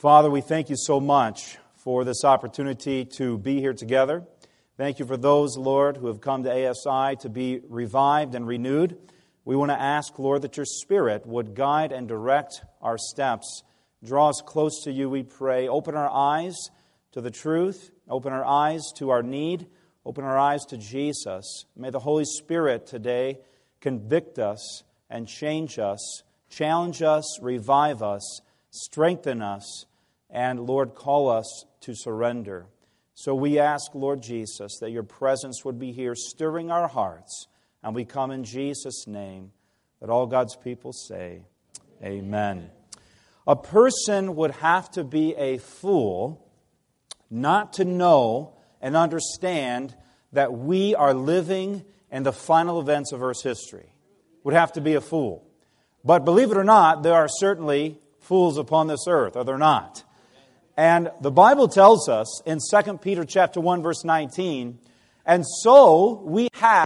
Father, we thank you so much for this opportunity to be here together. Thank you for those, Lord, who have come to ASI to be revived and renewed. We want to ask, Lord, that your Spirit would guide and direct our steps. Draw us close to you, we pray. Open our eyes to the truth. Open our eyes to our need. Open our eyes to Jesus. May the Holy Spirit today convict us and change us, challenge us, revive us, strengthen us, and, Lord, call us to surrender. So we ask, Lord Jesus, that your presence would be here stirring our hearts, and we come in Jesus' name, that all God's people say, Amen. A person would have to be a fool not to know and understand that we are living in the final events of Earth's history. Would have to be a fool. But believe it or not, there are certainly fools upon this earth, are there not? And the Bible tells us in 2 Peter chapter 1, verse 19, and so we have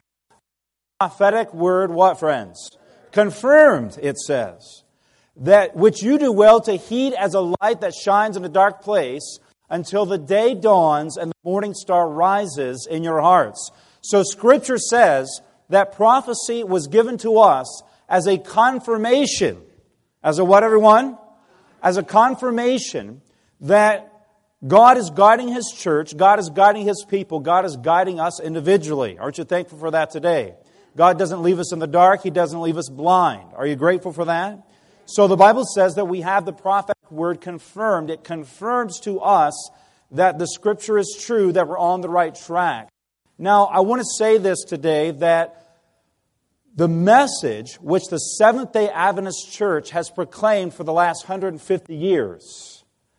a prophetic word, what, friends? Confirmed, it says, that which you do well to heed as a light that shines in a dark place until the day dawns and the morning star rises in your hearts. So Scripture says that prophecy was given to us as a confirmation. As a what, everyone? As a confirmation that God is guiding His church, God is guiding His people, God is guiding us individually. Aren't you thankful for that today? God doesn't leave us in the dark, He doesn't leave us blind. Are you grateful for that? So the Bible says that we have the prophetic word confirmed. It confirms to us that the Scripture is true, that we're on the right track. Now, I want to say this today, that the message which the Seventh-day Adventist Church has proclaimed for the last 150 years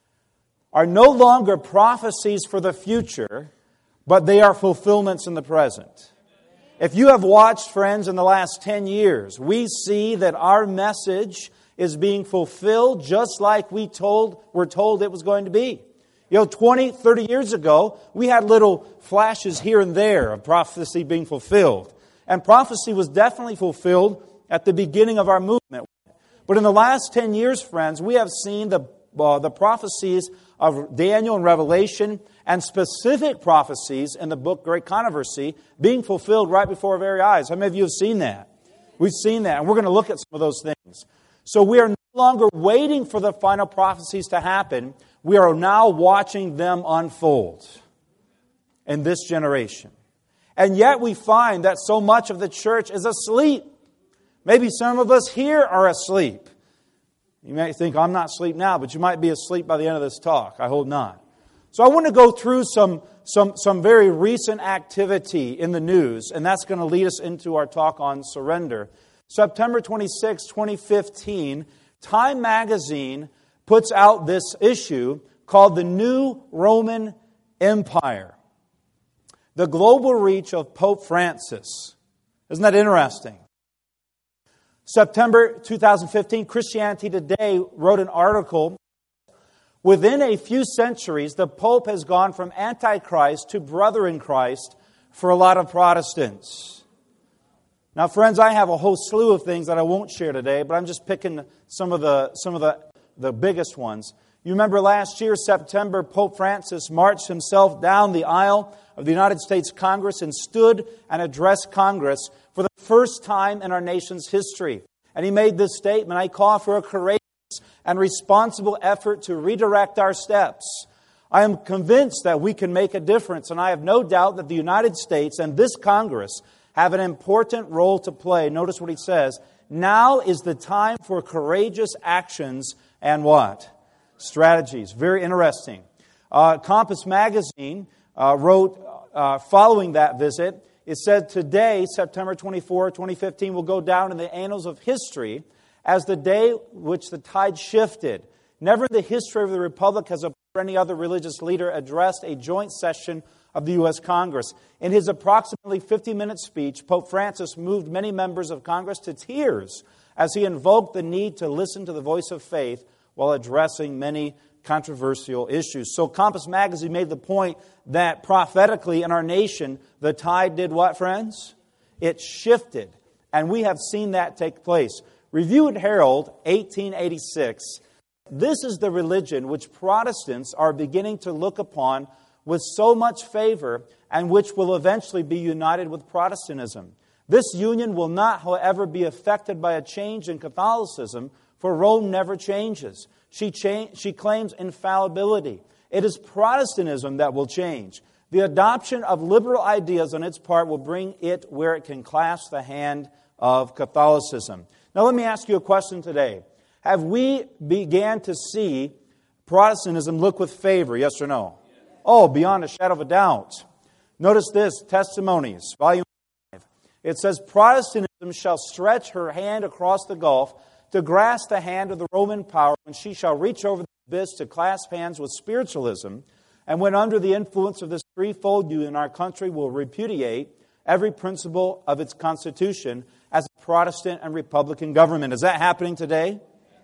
are no longer prophecies for the future, but they are fulfillments in the present. If you have watched, friends, in the last 10 years, we see that our message is being fulfilled just like we're told it was going to be. 20, 30 years ago, we had little flashes here and there of prophecy being fulfilled. And prophecy was definitely fulfilled at the beginning of our movement. But in the last 10 years, friends, we have seen the prophecies of Daniel and Revelation and specific prophecies in the book Great Controversy being fulfilled right before our very eyes. How many of you have seen that? We've seen that, and we're going to look at some of those things. So we are no longer waiting for the final prophecies to happen. We are now watching them unfold in this generation. And yet we find that so much of the church is asleep. Maybe some of us here are asleep. You may think, I'm not asleep now, but you might be asleep by the end of this talk. I hope not. So I want to go through some very recent activity in the news, and that's going to lead us into our talk on surrender. September 26, 2015, Time magazine puts out this issue called The New Roman Empire. The global reach of Pope Francis. Isn't that interesting? September 2015, Christianity Today wrote an article. Within a few centuries, the Pope has gone from Antichrist to brother in Christ for a lot of Protestants. Now, friends, I have a whole slew of things that I won't share today, but I'm just picking some of the biggest ones. You remember last year, September, Pope Francis marched himself down the aisle of the United States Congress and stood and addressed Congress for the first time in our nation's history. And he made this statement, I call for a courageous and responsible effort to redirect our steps. I am convinced that we can make a difference, and I have no doubt that the United States and this Congress have an important role to play. Notice what he says. Now is the time for courageous actions and what? Strategies. Very interesting. Compass Magazine wrote, following that visit, it said today, September 24, 2015, will go down in the annals of history as the day which the tide shifted. Never in the history of the Republic has any other religious leader addressed a joint session of the U.S. Congress. In his approximately 50-minute speech, Pope Francis moved many members of Congress to tears as he invoked the need to listen to the voice of faith while addressing many controversial issues. So Compass Magazine made the point that prophetically in our nation, the tide did what, friends? It shifted. And we have seen that take place. Review and Herald, 1886, This is the religion which Protestants are beginning to look upon with so much favor and which will eventually be united with Protestantism. This union will not, however, be affected by a change in Catholicism, for Rome never changes. She claims infallibility. It is Protestantism that will change. The adoption of liberal ideas on its part will bring it where it can clasp the hand of Catholicism. Now let me ask you a question today. Have we began to see Protestantism look with favor, yes or no? Oh, beyond a shadow of a doubt. Notice this, Testimonies, volume 5. It says, Protestantism shall stretch her hand across the gulf to grasp the hand of the Roman power when she shall reach over the abyss to clasp hands with spiritualism, and when under the influence of this threefold union, our country will repudiate every principle of its constitution as a Protestant and Republican government. Is that happening today?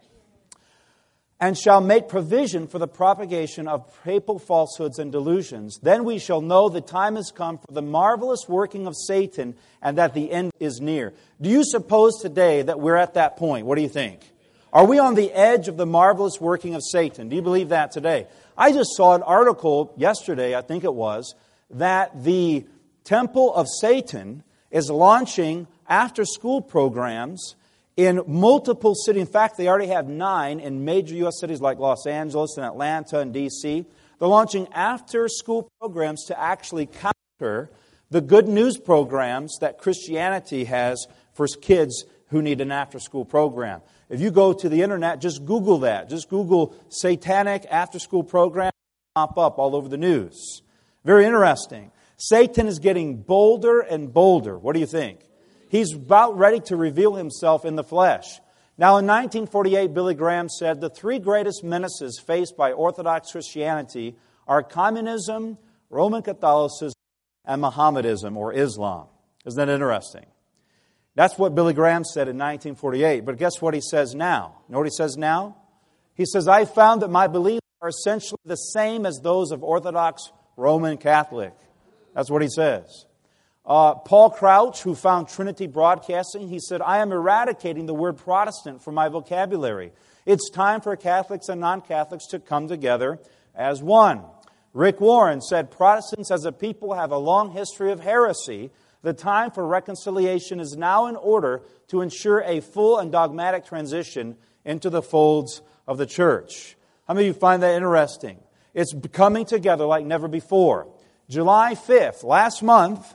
And shall make provision for the propagation of papal falsehoods and delusions. Then we shall know the time has come for the marvelous working of Satan and that the end is near. Do you suppose today that we're at that point? What do you think? Are we on the edge of the marvelous working of Satan? Do you believe that today? I just saw an article yesterday, I think it was, that the Temple of Satan is launching after-school programs in multiple cities. In fact, they already have 9 in major U.S. cities like Los Angeles and Atlanta and D.C. They're launching after-school programs to actually counter the good news programs that Christianity has for kids who need an after-school program. If you go to the internet, just Google that. Just Google satanic after-school program. Pop up all over the news. Very interesting. Satan is getting bolder and bolder. What do you think? He's about ready to reveal himself in the flesh. Now, in 1948, Billy Graham said, the 3 greatest menaces faced by Orthodox Christianity are communism, Roman Catholicism, and Mohammedanism, or Islam. Isn't that interesting? That's what Billy Graham said in 1948. But guess what he says now? You know what he says now? He says, I found that my beliefs are essentially the same as those of Orthodox Roman Catholic. That's what he says. Paul Crouch, who found Trinity Broadcasting, he said, I am eradicating the word Protestant from my vocabulary. It's time for Catholics and non-Catholics to come together as one. Rick Warren said, Protestants as a people have a long history of heresy. The time for reconciliation is now in order to ensure a full and dogmatic transition into the folds of the church. How many of you find that interesting? It's coming together like never before. July 5th, last month,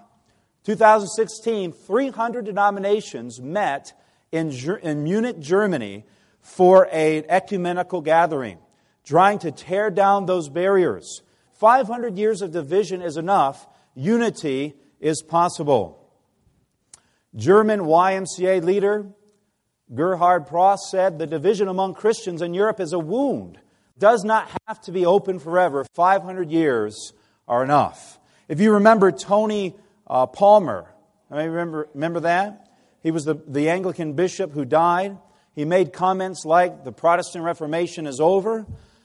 2016, 300 denominations met in Munich, Germany for an ecumenical gathering, trying to tear down those barriers. 500 years of division is enough. Unity is possible. German YMCA leader Gerhard Pross said, the division among Christians in Europe is a wound. It does not have to be open forever. 500 years are enough. If you remember Tony Palmer, remember that? He was the Anglican bishop who died. He made comments like, the Protestant Reformation is over.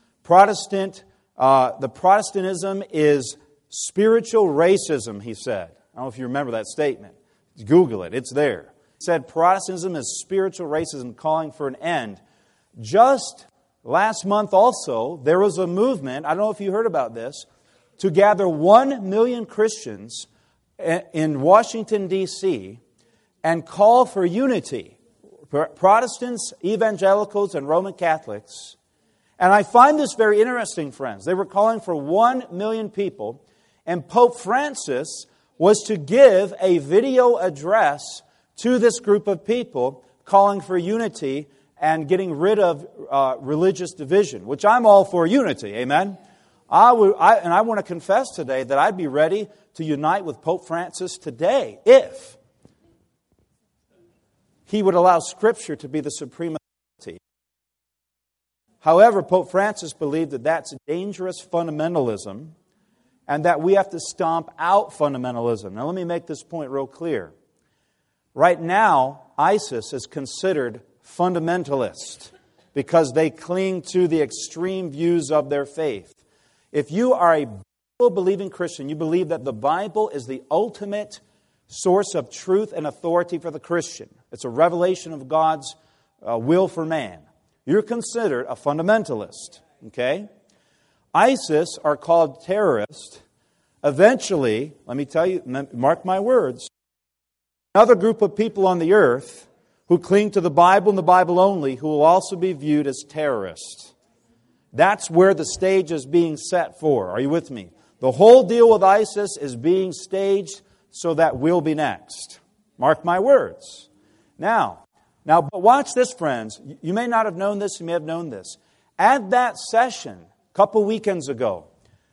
The Protestantism is spiritual racism, he said. I don't know if you remember that statement. Google it, it's there. He said Protestantism is spiritual racism, calling for an end. Just last month also, there was a movement, I don't know if you heard about this, to gather 1 million Christians in Washington, D.C., and call for unity. Protestants, evangelicals, and Roman Catholics. And I find this very interesting, friends. They were calling for 1 million people, and Pope Francis was to give a video address to this group of people calling for unity and getting rid of religious division, which I'm all for unity, amen? I want to confess today that I'd be ready to unite with Pope Francis today if he would allow Scripture to be the supreme authority. However, Pope Francis believed that that's dangerous fundamentalism and that we have to stomp out fundamentalism. Now, let me make this point real clear. Right now, ISIS is considered fundamentalist because they cling to the extreme views of their faith. If you are a Bible-believing Christian, you believe that the Bible is the ultimate source of truth and authority for the Christian. It's a revelation of God's will for man. you're considered a fundamentalist. Okay? ISIS are called terrorists. Eventually, let me tell you, mark my words, another group of people on the earth who cling to the Bible and the Bible only, who will also be viewed as terrorists. That's where the stage is being set for. Are you with me? The whole deal with ISIS is being staged so that we'll be next. Mark my words. Now, but watch this, friends. You may not have known this, you may have known this. At that session, a couple weekends ago,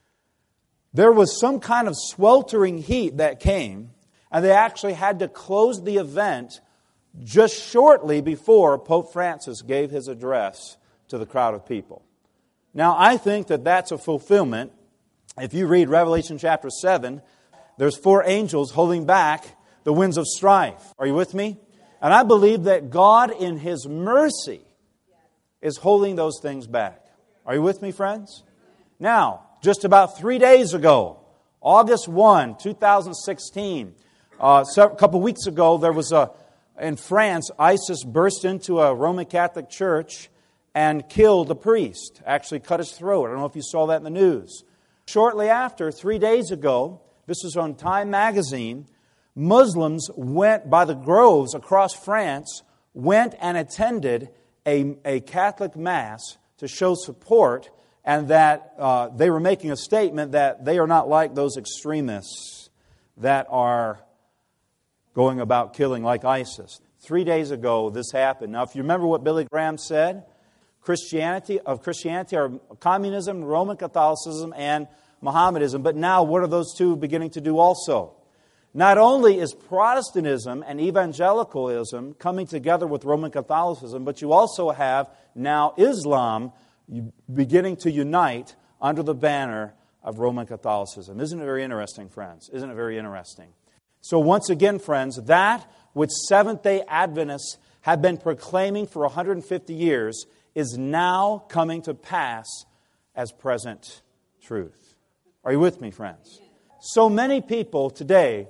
there was some kind of sweltering heat that came, and they actually had to close the event just shortly before Pope Francis gave his address to the crowd of people. Now, I think that that's a fulfillment. If you read Revelation chapter 7, there's 4 angels holding back the winds of strife. Are you with me? And I believe that God, in His mercy, is holding those things back. Are you with me, friends? Now, just about 3 days ago, August 1, 2016, a couple weeks ago, there was in France, ISIS burst into a Roman Catholic church and killed a priest, actually cut his throat. I don't know if you saw that in the news. Shortly after, 3 days ago, this was on Time magazine, Muslims went by the groves across France, went and attended a Catholic Mass to show support, and that they were making a statement that they are not like those extremists that are going about killing like ISIS. 3 days ago, this happened. Now, if you remember what Billy Graham said, Christianity are communism, Roman Catholicism, and Mohammedanism. But now, what are those two beginning to do also? Not only is Protestantism and evangelicalism coming together with Roman Catholicism, but you also have now Islam beginning to unite under the banner of Roman Catholicism. Isn't it very interesting, friends? Isn't it very interesting? So once again, friends, that which Seventh-day Adventists have been proclaiming for 150 years is now coming to pass as present truth. Are you with me, friends? So many people today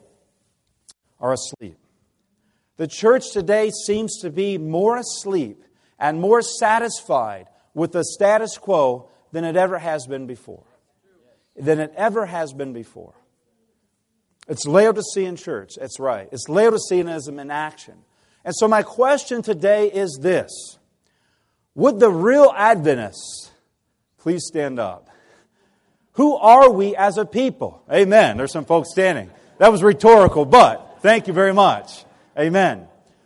are asleep. The church today seems to be more asleep and more satisfied with the status quo than it ever has been before. It's Laodicean church. That's right. It's Laodiceanism in action. And so my question today is this. Would the real Adventists please stand up? Who are we as a people? Amen. There's some folks standing. That was rhetorical, but thank you very much. Amen.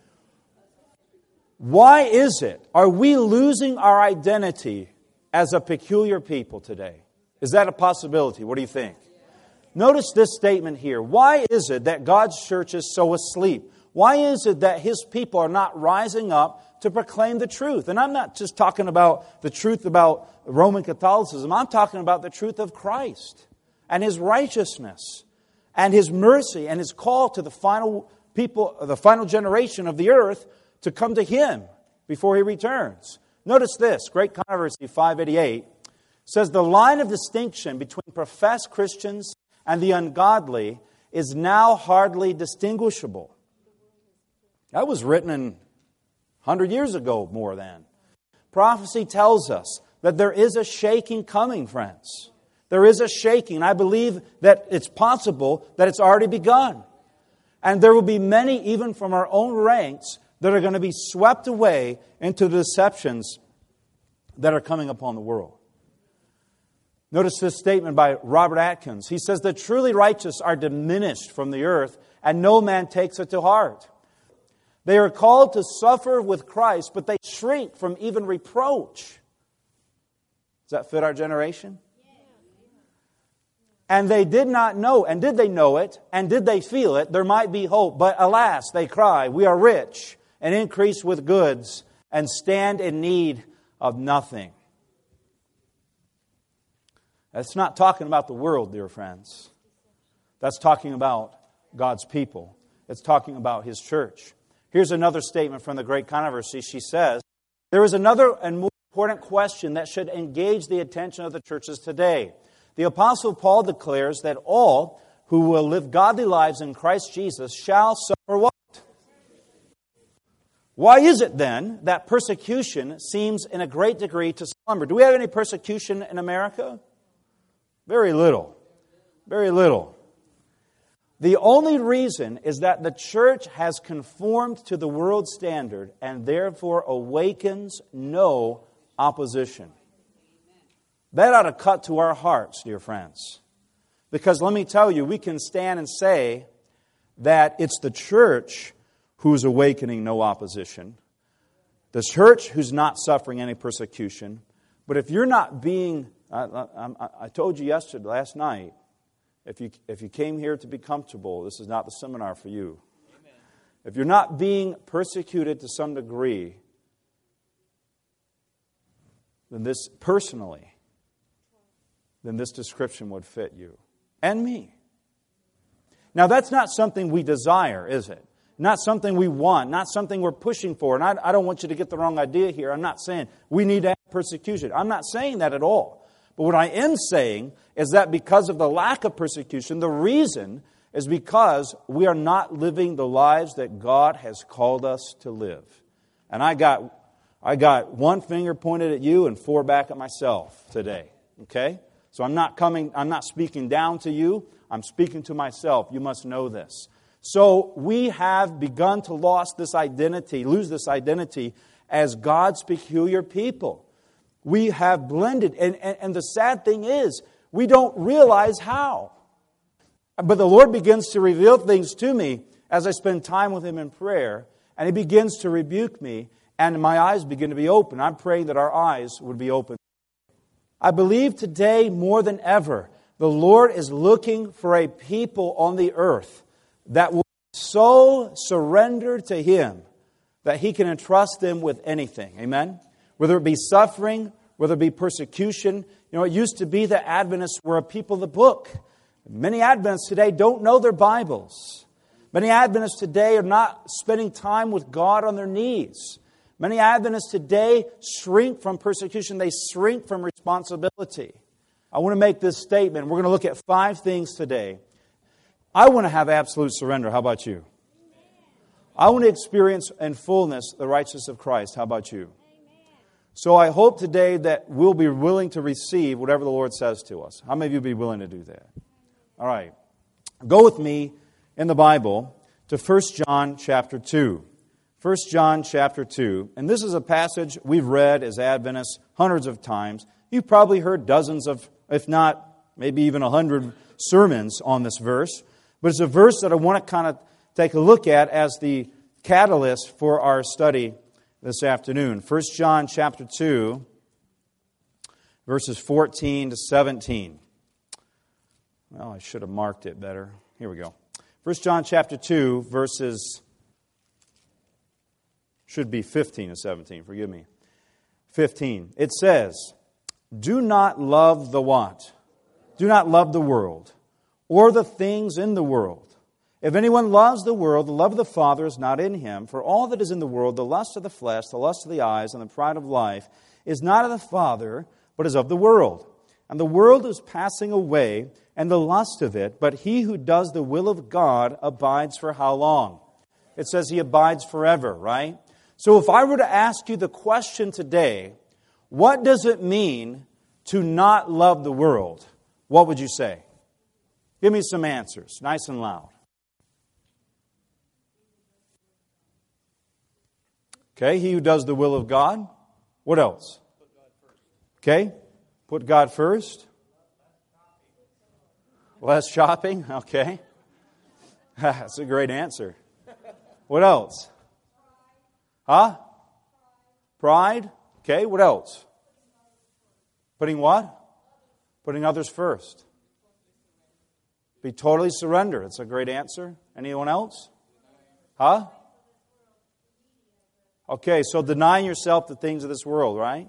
Why is it? Are we losing our identity as a peculiar people today? Is that a possibility? What do you think? Notice this statement here. Why is it that God's church is so asleep? Why is it that His people are not rising up to proclaim the truth? And I'm not just talking about the truth about Roman Catholicism. I'm talking about the truth of Christ and His righteousness and His mercy and His call to the final people, the final generation of the earth to come to Him before He returns. Notice this, Great Controversy 588 says the line of distinction between professed Christians and the ungodly is now hardly distinguishable. That was written 100 years ago, more than. Prophecy tells us that there is a shaking coming, friends. There is a shaking. I believe that it's possible that it's already begun. And there will be many, even from our own ranks, that are going to be swept away into the deceptions that are coming upon the world. Notice this statement by Robert Atkins. He says, the truly righteous are diminished from the earth, and no man takes it to heart. They are called to suffer with Christ, but they shrink from even reproach. Does that fit our generation? And they did not know, and did they know it, and did they feel it, there might be hope. But alas, they cry, we are rich, and increase with goods, and stand in need of nothing. That's not talking about the world, dear friends. That's talking about God's people. It's talking about His church. Here's another statement from the Great Controversy. She says, there is another and more important question that should engage the attention of the churches today. The Apostle Paul declares that all who will live godly lives in Christ Jesus shall suffer what? Why is it then that persecution seems in a great degree to slumber? Do we have any persecution in America? Very little. Very little. The only reason is that the church has conformed to the world standard and therefore awakens no opposition. That ought to cut to our hearts, dear friends. Because let me tell you, we can stand and say that it's the church who's awakening no opposition, the church who's not suffering any persecution. But if you're not being, I told you last night, if you came here to be comfortable, this is not the seminar for you. Amen. If you're not being persecuted to some degree, then this description would fit you and me. Now, that's not something we desire, is it? Not something we want, not something we're pushing for. And I don't want you to get the wrong idea here. I'm not saying we need to have persecution. I'm not saying that at all. But what I am saying is that because of the lack of persecution, the reason is because we are not living the lives that God has called us to live. And I got one finger pointed at you and four back at myself today. Okay? So I'm not speaking down to you. I'm speaking to myself. You must know this. So we have begun to lose this identity as God's peculiar people. We have blended. And the sad thing is, we don't realize how. But the Lord begins to reveal things to me as I spend time with Him in prayer. And He begins to rebuke me. And my eyes begin to be open. I'm praying that our eyes would be open. I believe today more than ever, the Lord is looking for a people on the earth that will be so surrendered to Him that He can entrust them with anything. Amen? Whether it be suffering, whether it be persecution. You know, it used to be that Adventists were a people of the book. Many Adventists today don't know their Bibles. Many Adventists today are not spending time with God on their knees. Many Adventists today shrink from persecution. They shrink from responsibility. I want to make this statement. We're going to look at 5 things today. I want to have absolute surrender. How about you? I want to experience in fullness the righteousness of Christ. How about you? So I hope today that we'll be willing to receive whatever the Lord says to us. How many of you will be willing to do that? All right. Go with me in the Bible to 1 John chapter 2. 1 John chapter 2. And this is a passage we've read as Adventists hundreds of times. You've probably heard dozens of, if not maybe even 100 sermons on this verse. But it's a verse that I want to kind of take a look at as the catalyst for our study this afternoon. 1 John chapter 2, verses 14 to 17. Well, I should have marked it better. Here we go. 1 John chapter 2, verses, should be 15 to 17, forgive me. 15. It says, "Do not love the what? Do not love the world, or the things in the world. If anyone loves the world, the love of the Father is not in him. For all that is in the world, the lust of the flesh, the lust of the eyes, and the pride of life, is not of the Father, but is of the world. And the world is passing away, and the lust of it, but he who does the will of God abides for how long?" It says He abides forever, right? So if I were to ask you the question today, what does it mean to not love the world? What would you say? Give me some answers, nice and loud. Okay, he who does the will of God. What else? Okay, put God first. Less shopping, okay. That's a great answer. What else? Huh? Pride. Okay, what else? Putting what? Putting others first. Be totally surrendered. It's a great answer. Anyone else? Huh? Okay, so denying yourself the things of this world, right?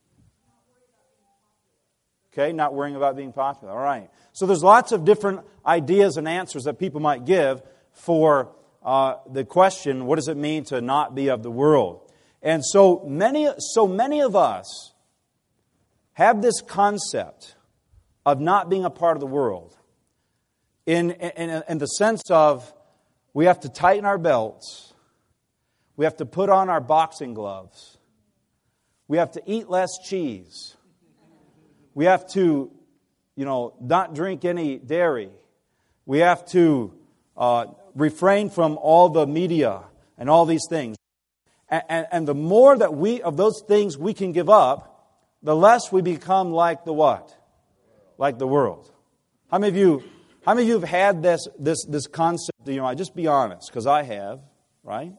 Okay, not worrying about being popular. All right. So there's lots of different ideas and answers that people might give for the question, what does it mean to not be of the world? And so many of us have this concept of not being a part of the world in the sense of we have to tighten our belts. We have to put on our boxing gloves. We have to eat less cheese. We have to, not drink any dairy. We have to refrain from all the media and all these things. And the more that of those things we can give up, the less we become like the what? Like the world. How many of you have had this concept? Just be honest, because I have, right?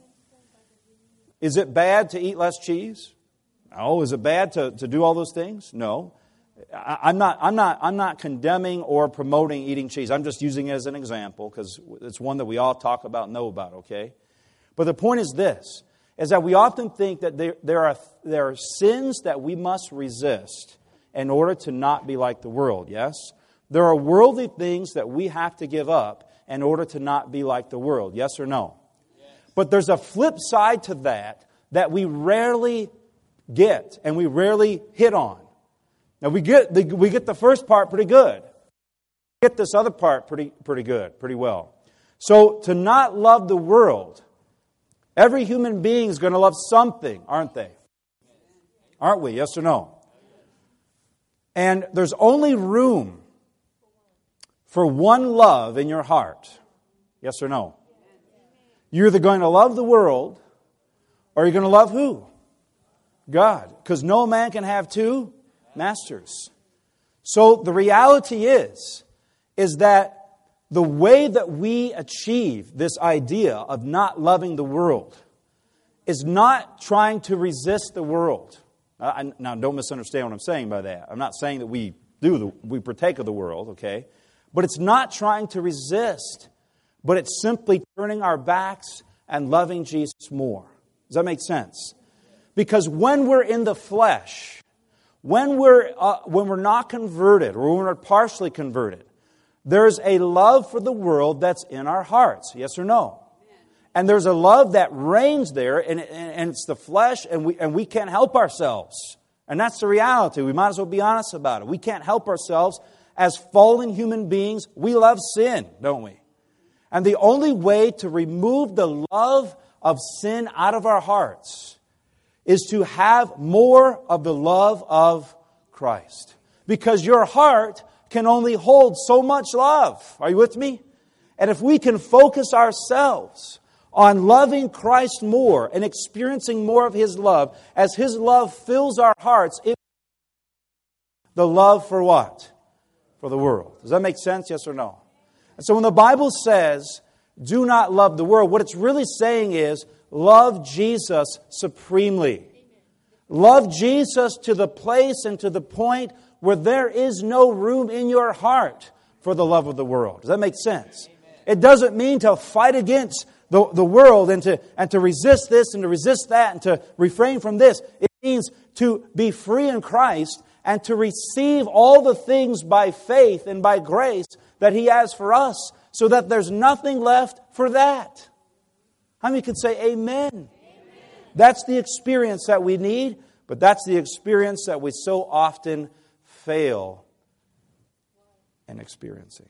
Is it bad to eat less cheese? No. Is it bad to do all those things? No. I'm not condemning or promoting eating cheese. I'm just using it as an example because it's one that we all talk about and know about, okay? But the point is this, is that we often think that there are sins that we must resist in order to not be like the world, yes? There are worldly things that we have to give up in order to not be like the world, yes or no? Yes. But there's a flip side to that we rarely get and we rarely hit on. Now we get the first part pretty good. We get this other part pretty good, pretty well. So to not love the world, every human being is going to love something, aren't they? Aren't we? Yes or no? And there's only room for one love in your heart. Yes or no? You're either going to love the world or you're going to love who? God. Because no man can have two masters. So the reality is that the way that we achieve this idea of not loving the world is not trying to resist the world. Now, don't misunderstand what I'm saying by that. I'm not saying that we partake of the world, okay? But it's not trying to resist, but it's simply turning our backs and loving Jesus more. Does that make sense? Because when we're in the flesh, when we're not converted or when we're partially converted, there's a love for the world that's in our hearts. Yes or no? And there's a love that reigns there, and it's the flesh, and we can't help ourselves. And that's the reality. We might as well be honest about it. We can't help ourselves. As fallen human beings, we love sin, don't we? And the only way to remove the love of sin out of our hearts is to have more of the love of Christ. Because your heart can only hold so much love. Are you with me? And if we can focus ourselves on loving Christ more and experiencing more of His love, as His love fills our hearts, the love for what? For the world. Does that make sense? Yes or no? And so when the Bible says, do not love the world, what it's really saying is, love Jesus supremely. Love Jesus to the place and to the point where there is no room in your heart for the love of the world. Does that make sense? It doesn't mean to fight against the world and to resist this and to resist that and to refrain from this. It means to be free in Christ and to receive all the things by faith and by grace that He has for us, so that there's nothing left for that. How many can say amen? Amen? That's the experience that we need, but that's the experience that we so often fail in experiencing.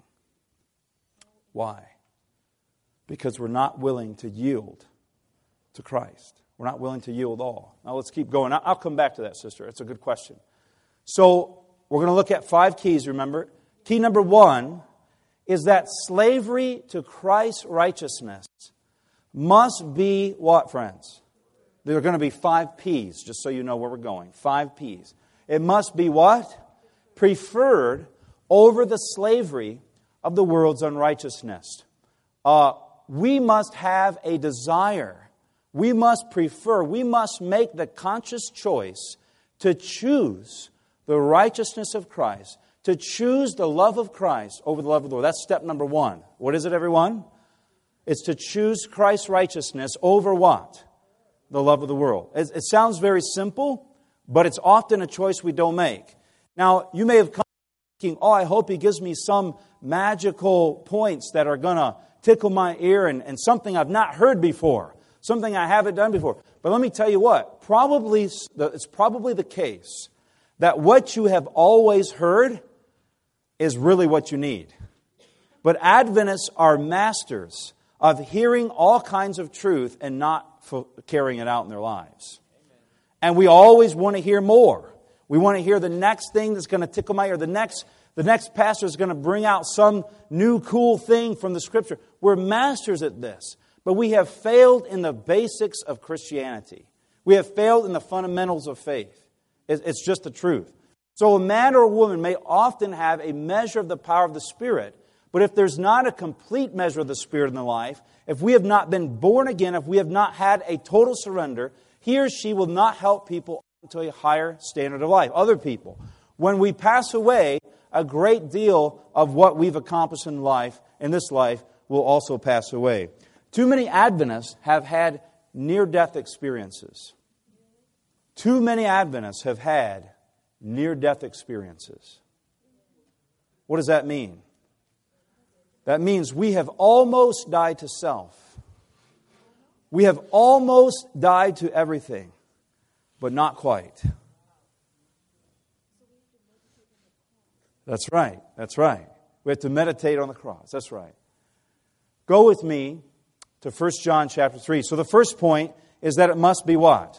Why? Because we're not willing to yield to Christ. We're not willing to yield all. Now let's keep going. I'll come back to that, sister. It's a good question. So we're going to look at 5 keys, remember. Key number 1 is that slavery to Christ's righteousness must be what, friends? There are going to be 5 P's, just so you know where we're going. 5 P's. It must be what? Preferred over the slavery of the world's unrighteousness. We must have a desire. We must prefer. We must make the conscious choice to choose the righteousness of Christ, to choose the love of Christ over the love of the world. That's step number 1. What is it, everyone? It's to choose Christ's righteousness over what? The love of the world. It sounds very simple, but it's often a choice we don't make. Now, you may have come thinking, I hope He gives me some magical points that are going to tickle my ear and something I've not heard before, something I haven't done before. But let me tell you what, it's probably the case that what you have always heard is really what you need. But Adventists are masters of hearing all kinds of truth and not carrying it out in their lives. And we always want to hear more. We want to hear the next thing that's going to tickle my ear. The next pastor is going to bring out some new cool thing from the Scripture. We're masters at this. But we have failed in the basics of Christianity. We have failed in the fundamentals of faith. It's just the truth. So a man or a woman may often have a measure of the power of the Spirit, but if there's not a complete measure of the Spirit in their life, if we have not been born again, if we have not had a total surrender, he or she will not help people to a higher standard of life, other people. When we pass away, a great deal of what we've accomplished in life, in this life, will also pass away. Too many Adventists have had near-death experiences. Too many Adventists have had near-death experiences. What does that mean? That means we have almost died to self. We have almost died to everything, but not quite. That's right. That's right. We have to meditate on the cross. That's right. Go with me to 1 John chapter 3. So the first point is that it must be what?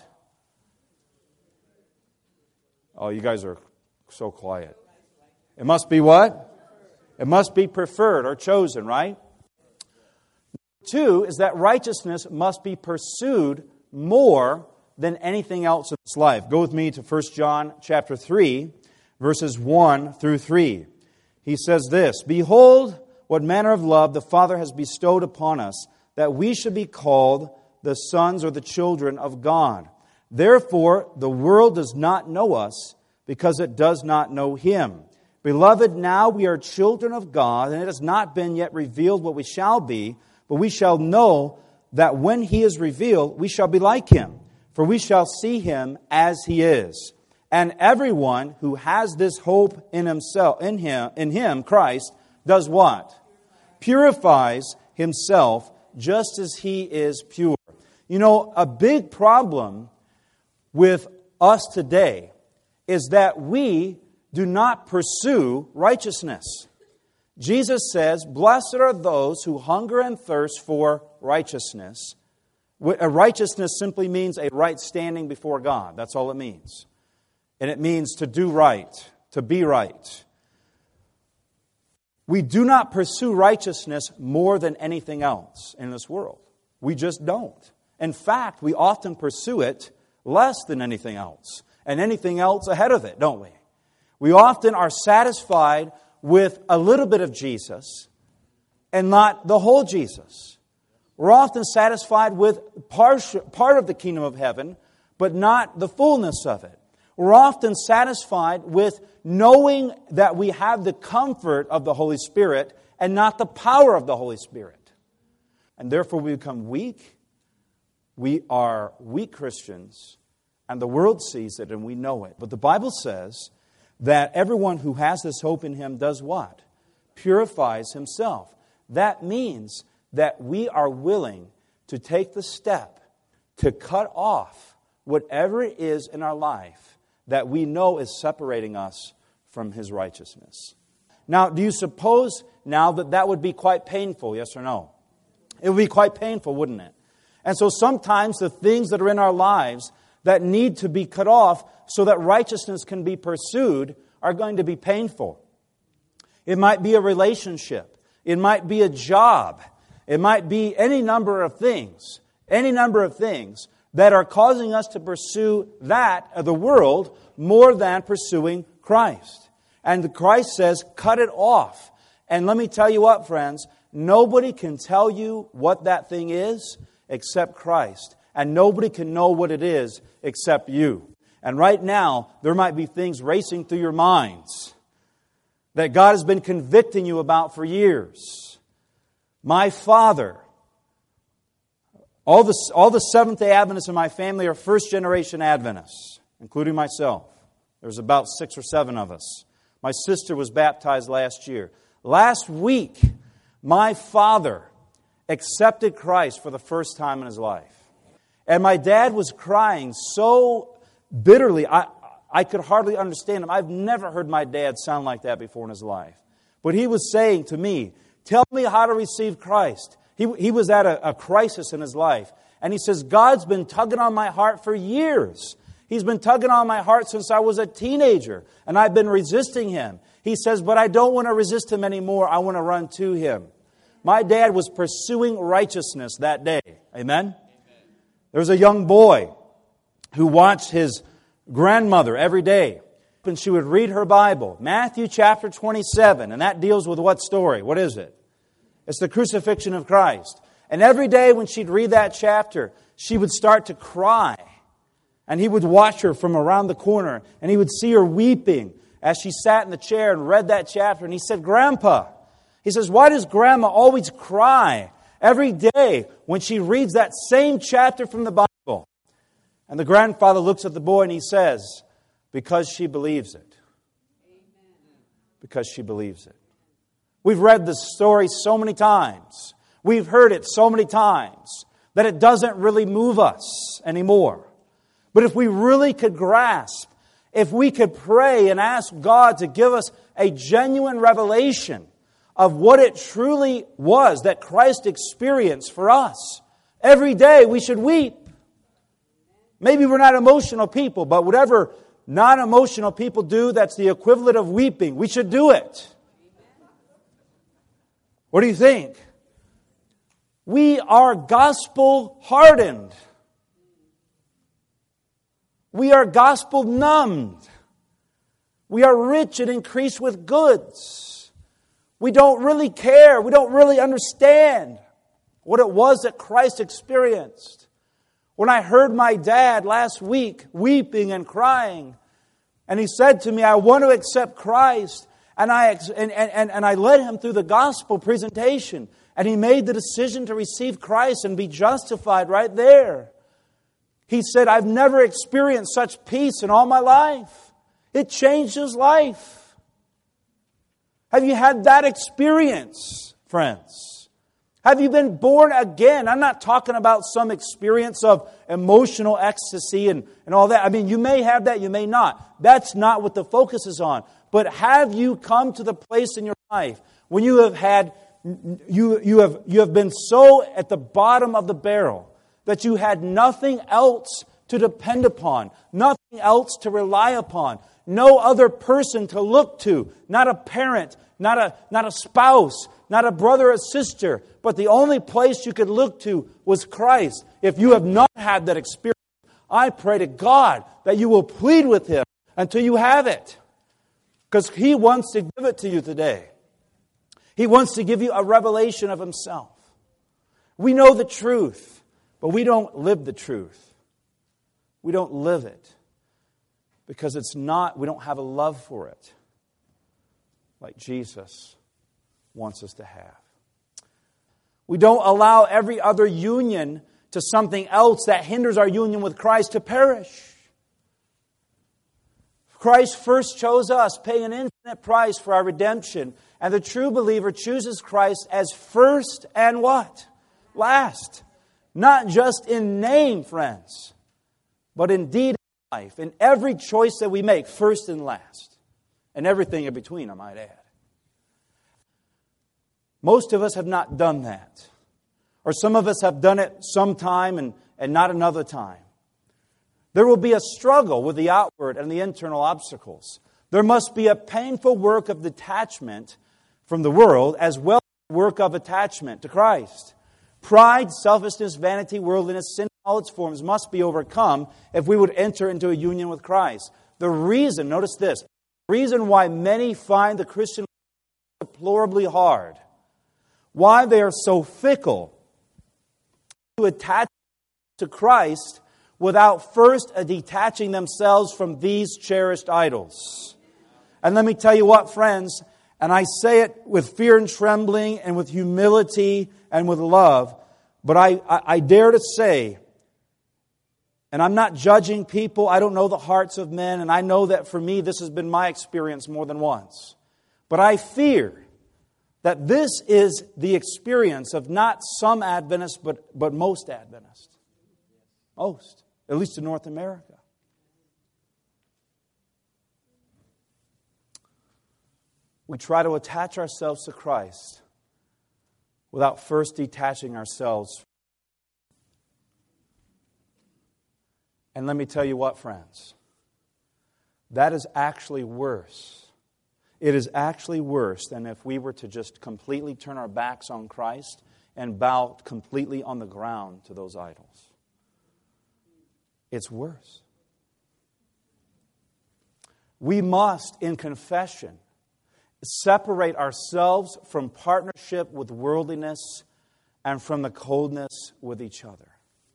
Oh, you guys are so quiet. It must be what? It must be preferred or chosen, right? 2 is that righteousness must be pursued more than anything else in this life. Go with me to 1 John chapter 3, verses 1 through 3. He says this, "Behold, what manner of love the Father has bestowed upon us, that we should be called the sons or the children of God. Therefore, the world does not know us, because it does not know Him. Beloved, now we are children of God, and it has not been yet revealed what we shall be, but we shall know that when He is revealed, we shall be like Him, for we shall see Him as He is. And everyone who has this hope in himself, in Him, Christ, does what? Purifies himself just as He is pure." You know, a big problem with us today is that we do not pursue righteousness. Jesus says, "Blessed are those who hunger and thirst for righteousness." Righteousness simply means a right standing before God. That's all it means. And it means to do right, to be right. We do not pursue righteousness more than anything else in this world. We just don't. In fact, we often pursue it less than anything else, and anything else ahead of it, don't we? We often are satisfied with a little bit of Jesus and not the whole Jesus. We're often satisfied with part of the kingdom of heaven, but not the fullness of it. We're often satisfied with knowing that we have the comfort of the Holy Spirit and not the power of the Holy Spirit. And therefore we become weak. We are weak Christians, and the world sees it and we know it. But the Bible says that everyone who has this hope in Him does what? Purifies himself. That means that we are willing to take the step to cut off whatever it is in our life that we know is separating us from His righteousness. Now, do you suppose now that would be quite painful, yes or no? It would be quite painful, wouldn't it? And so sometimes the things that are in our lives that need to be cut off so that righteousness can be pursued are going to be painful. It might be a relationship. It might be a job. It might be any number of things that are causing us to pursue the world, more than pursuing Christ. And Christ says, cut it off. And let me tell you what, friends, nobody can tell you what that thing is except Christ. And nobody can know what it is except you. And right now, there might be things racing through your minds that God has been convicting you about for years. My father, all the Seventh-day Adventists in my family are first-generation Adventists, including myself. There's about 6 or 7 of us. My sister was baptized last year. Last week, my father accepted Christ for the first time in his life. And my dad was crying so bitterly, I could hardly understand him. I've never heard my dad sound like that before in his life. But he was saying to me, tell me how to receive Christ. He was at a crisis in his life. And he says, God's been tugging on my heart for years. He's been tugging on my heart since I was a teenager, and I've been resisting Him. He says, but I don't want to resist Him anymore. I want to run to Him. My dad was pursuing righteousness that day. Amen? There was a young boy who watched his grandmother every day, and she would read her Bible, Matthew chapter 27, and that deals with what story? What is it? It's the crucifixion of Christ. And every day when she'd read that chapter, she would start to cry. And he would watch her from around the corner, and he would see her weeping as she sat in the chair and read that chapter. And he said, Grandpa, he says, why does Grandma always cry every day when she reads that same chapter from the Bible? And the grandfather looks at the boy and he says, because she believes it. Because she believes it. We've read this story so many times. We've heard it so many times that it doesn't really move us anymore. But if we really could grasp, if we could pray and ask God to give us a genuine revelation of what it truly was that Christ experienced for us, every day we should weep. Maybe we're not emotional people, but whatever non-emotional people do that's the equivalent of weeping, we should do it. What do you think? We are gospel hardened. We are gospel numbed. We are rich and increased with goods. We don't really care. We don't really understand what it was that Christ experienced. When I heard my dad last week weeping and crying, and he said to me, I want to accept Christ, and I led him through the gospel presentation, and he made the decision to receive Christ and be justified right there. He said, I've never experienced such peace in all my life. It changed his life. Have you had that experience, friends? Have you been born again? I'm not talking about some experience of emotional ecstasy and all that. I mean, you may have that, you may not. That's not what the focus is on. But have you come to the place in your life when you have had, you have been so at the bottom of the barrel that you had nothing else to depend upon, nothing else to rely upon, no other person to look to, not a parent, not a spouse, not a brother or sister, but the only place you could look to was Christ. If you have not had that experience, I pray to God that you will plead with Him until you have it. Because He wants to give it to you today. He wants to give you a revelation of Himself. We know the truth, but we don't live the truth. We don't live it because we don't have a love for it like Jesus wants us to have. We don't allow every other union to something else that hinders our union with Christ to perish. Christ first chose us, paying an infinite price for our redemption. And the true believer chooses Christ as first and what? Last. Not just in name, friends, but in deed and life. In every choice that we make, first and last. And everything in between, I might add. Most of us have not done that. Or some of us have done it sometime and not another time. There will be a struggle with the outward and the internal obstacles. There must be a painful work of detachment from the world as well as a work of attachment to Christ. Pride, selfishness, vanity, worldliness, sin in all its forms must be overcome if we would enter into a union with Christ. The reason, notice this, the reason why many find the Christian life deplorably hard, why they are so fickle to attach to Christ without first detaching themselves from these cherished idols. And let me tell you what, friends, and I say it with fear and trembling and with humility and with love, but I dare to say, and I'm not judging people, I don't know the hearts of men, and I know that for me this has been my experience more than once. But I fear that this is the experience of not some Adventists, but most Adventists. Most. At least in North America. We try to attach ourselves to Christ without first detaching ourselves. And let me tell you what, friends, that is actually worse. It is actually worse than if we were to just completely turn our backs on Christ and bow completely on the ground to those idols. It's worse. We must, in confession, separate ourselves from partnership with worldliness and from the coldness with each other.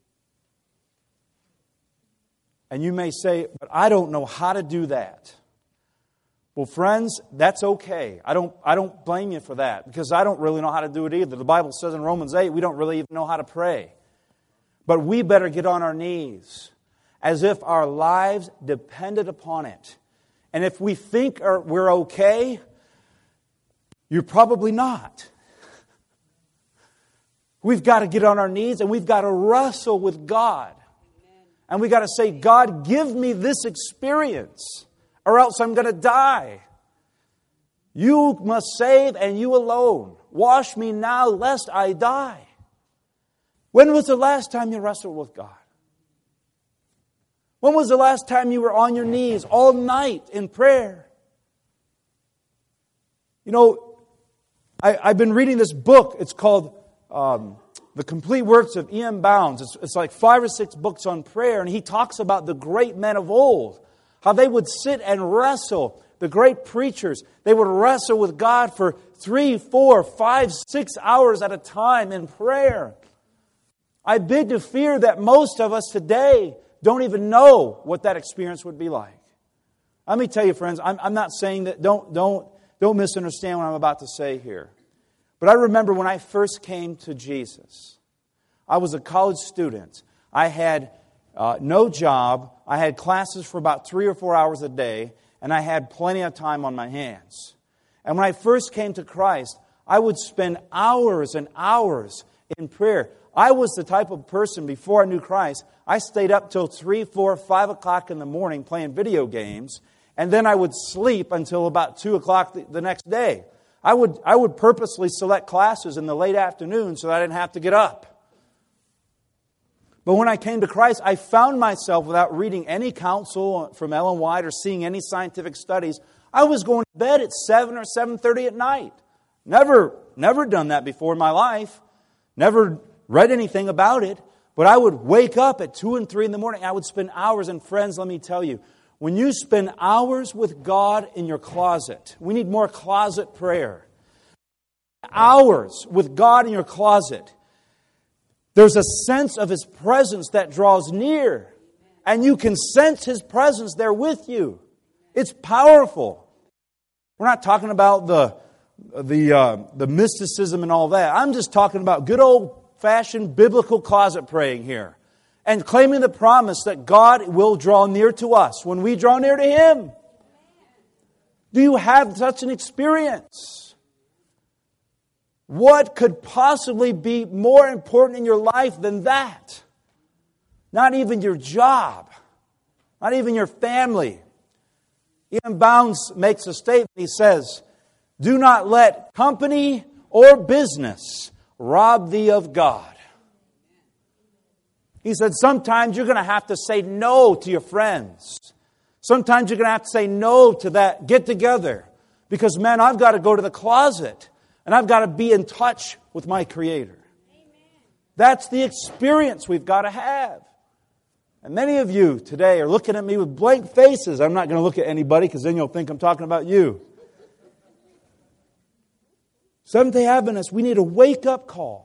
And you may say, but I don't know how to do that. Well, friends, that's okay. I don't blame you for that, because I don't really know how to do it either. The Bible says in Romans 8, we don't really even know how to pray. But we better get on our knees as if our lives depended upon it. And if we think we're okay, you're probably not. We've got to get on our knees and we've got to wrestle with God. And we've got to say, God, give me this experience, or else I'm going to die. You must save, and you alone. Wash me now, lest I die. When was the last time you wrestled with God? When was the last time you were on your knees all night in prayer? You know, I've been reading this book. It's called The Complete Works of E.M. Bounds. It's like 5 or 6 books on prayer, and he talks about the great men of old, how they would sit and wrestle. The great preachers, they would wrestle with God for 3, 4, 5, 6 hours at a time in prayer. I bid to fear that most of us today don't even know what that experience would be like. Let me tell you, friends, I'm not saying that, don't misunderstand what I'm about to say here. But I remember when I first came to Jesus, I was a college student. I had no job. I had classes for about 3 or 4 hours a day, and I had plenty of time on my hands. And when I first came to Christ, I would spend hours and hours in prayer. I was the type of person, before I knew Christ, I stayed up till 3, 4, 5 o'clock in the morning playing video games, and then I would sleep until about 2 o'clock the next day. I would purposely select classes in the late afternoon so that I didn't have to get up. But when I came to Christ, I found myself, without reading any counsel from Ellen White or seeing any scientific studies, I was going to bed at 7 or 7:30 at night. Never done that before in my life. Never read anything about it. But I would wake up at 2 and 3 in the morning. I would spend hours. And friends, let me tell you, when you spend hours with God in your closet, we need more closet prayer. Hours with God in your closet, there's a sense of His presence that draws near. And you can sense His presence there with you. It's powerful. We're not talking about the mysticism and all that. I'm just talking about good old-fashioned biblical closet praying here. And claiming the promise that God will draw near to us when we draw near to Him. Do you have such an experience? What could possibly be more important in your life than that? Not even your job. Not even your family. E.M. Bounds makes a statement. He says, do not let company or business rob thee of God. He said, sometimes you're going to have to say no to your friends. Sometimes you're going to have to say no to that get-together. Because, man, I've got to go to the closet. And I've got to be in touch with my Creator. Amen. That's the experience we've got to have. And many of you today are looking at me with blank faces. I'm not going to look at anybody because then you'll think I'm talking about you. Seventh-day Adventists, we need a wake-up call.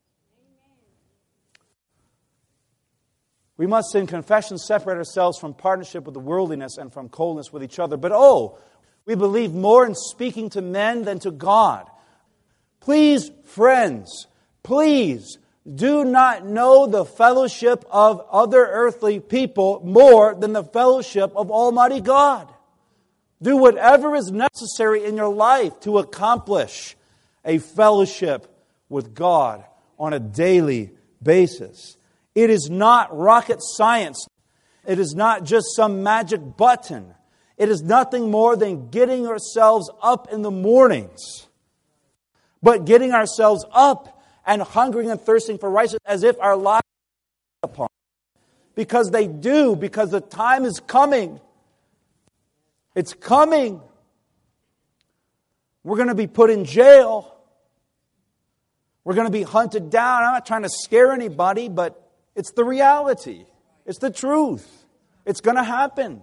We must, in confession, separate ourselves from partnership with the worldliness and from coldness with each other. But we believe more in speaking to men than to God. Please, friends, please do not know the fellowship of other earthly people more than the fellowship of Almighty God. Do whatever is necessary in your life to accomplish a fellowship with God on a daily basis. It is not rocket science. It is not just some magic button. It is nothing more than getting ourselves up in the mornings. But getting ourselves up and hungering and thirsting for righteousness as if our lives are upon it. Because they do, because the time is coming. It's coming. We're going to be put in jail. We're going to be hunted down. I'm not trying to scare anybody, but it's the reality. It's the truth. It's going to happen.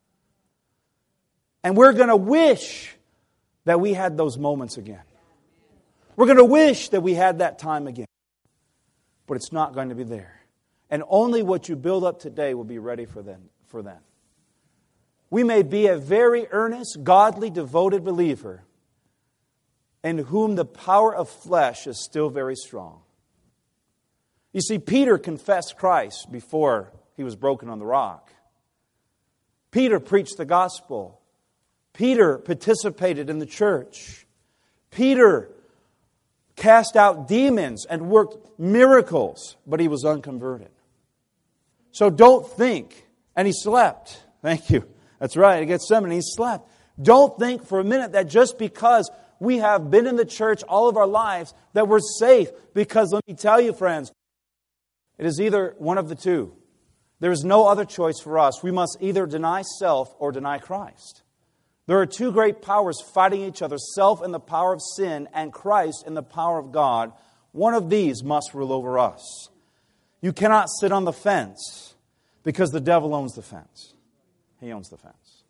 And we're going to wish that we had those moments again. We're going to wish that we had that time again. But it's not going to be there. And only what you build up today will be ready for then. We may be a very earnest, godly, devoted believer in whom the power of flesh is still very strong. You see, Peter confessed Christ before he was broken on the rock. Peter preached the gospel. Peter participated in the church. Peter cast out demons and worked miracles, but he was unconverted. So don't think, and he slept. Thank you. That's right, at Gethsemane, he slept. Don't think for a minute that just because we have been in the church all of our lives that we're safe. Because let me tell you, friends, it is either one of the two. There is no other choice for us. We must either deny self or deny Christ. There are two great powers fighting each other, self in the power of sin and Christ in the power of God. One of these must rule over us. You cannot sit on the fence because the devil owns the fence. He owns the fence.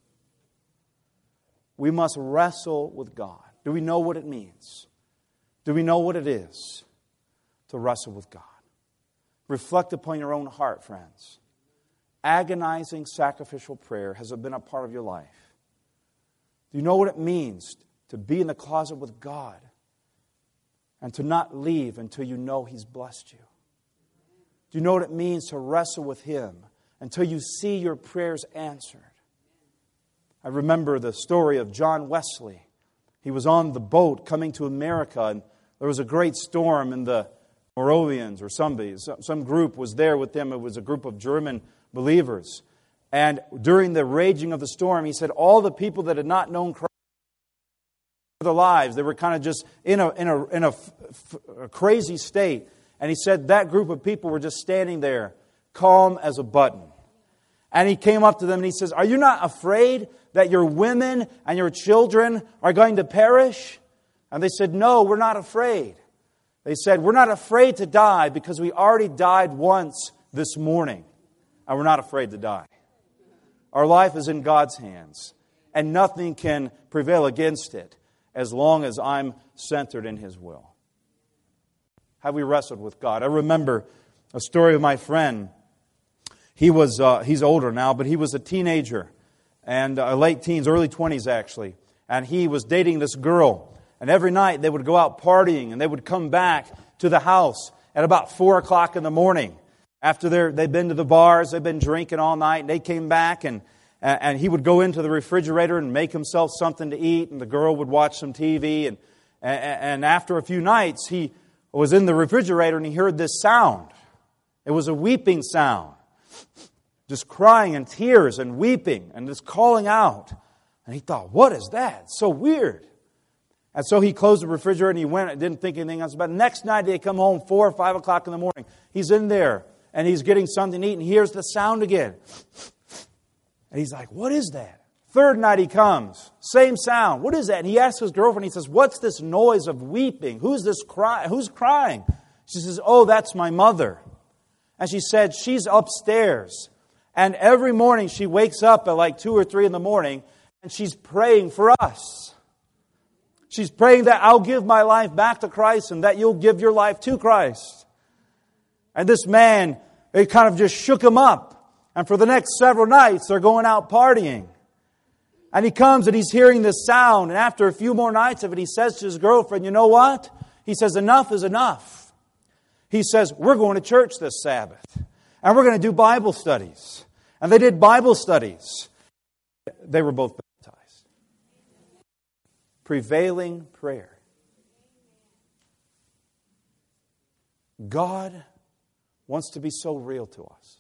We must wrestle with God. Do we know what it means? Do we know what it is to wrestle with God? Reflect upon your own heart, friends. Agonizing sacrificial prayer has been a part of your life. Do you know what it means to be in the closet with God and to not leave until you know He's blessed you? Do you know what it means to wrestle with Him until you see your prayers answered? I remember the story of John Wesley. He was on the boat coming to America, and there was a great storm, and the Moravians or some group was there with them. It was a group of German believers. And during the raging of the storm, he said all the people that had not known Christ for their lives, they were kind of just in a crazy state. And he said that group of people were just standing there, calm as a button. And he came up to them and he says, "Are you not afraid that your women and your children are going to perish?" And they said, "No, we're not afraid." They said, "We're not afraid to die because we already died once this morning. And we're not afraid to die. Our life is in God's hands. And nothing can prevail against it as long as I'm centered in His will." Have we wrestled with God? I remember a story of my friend. He's older now, but he was a teenager. And late teens, early 20s actually. And he was dating this girl. And every night they would go out partying and they would come back to the house at about 4 o'clock in the morning. After they'd been to the bars, they'd been drinking all night. And they came back and he would go into the refrigerator and make himself something to eat. And the girl would watch some TV. And after a few nights, he was in the refrigerator and he heard this sound. It was a weeping sound. Just crying and tears and weeping and just calling out. And he thought, what is that? It's so weird. And so he closed the refrigerator and he went and didn't think anything else about it. Next night they come home 4 or 5 o'clock in the morning. He's in there and he's getting something to eat and hears the sound again. And he's like, what is that? Third night he comes, same sound. What is that? And he asks his girlfriend, he says, what's this noise of weeping? Who's crying? She says, oh, that's my mother. And she said, she's upstairs. And every morning she wakes up at like 2 or 3 in the morning and she's praying for us. She's praying that I'll give my life back to Christ and that you'll give your life to Christ. And this man, it kind of just shook him up. And for the next several nights, they're going out partying. And he comes and he's hearing this sound. And after a few more nights of it, he says to his girlfriend, you know what? He says, enough is enough. He says, we're going to church this Sabbath. And we're going to do Bible studies. And they did Bible studies. They were both baptized. Prevailing prayer. God wants to be so real to us.